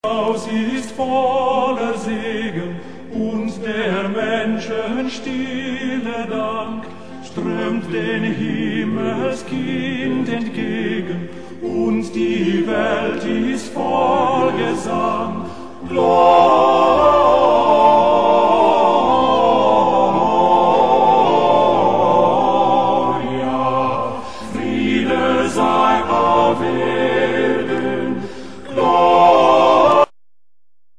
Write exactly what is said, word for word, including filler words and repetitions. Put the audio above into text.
Haus ist voller Segen und der Menschen stille Dank strömt den Himmelskind entgegen und die Welt ist voll Gesang. Gloria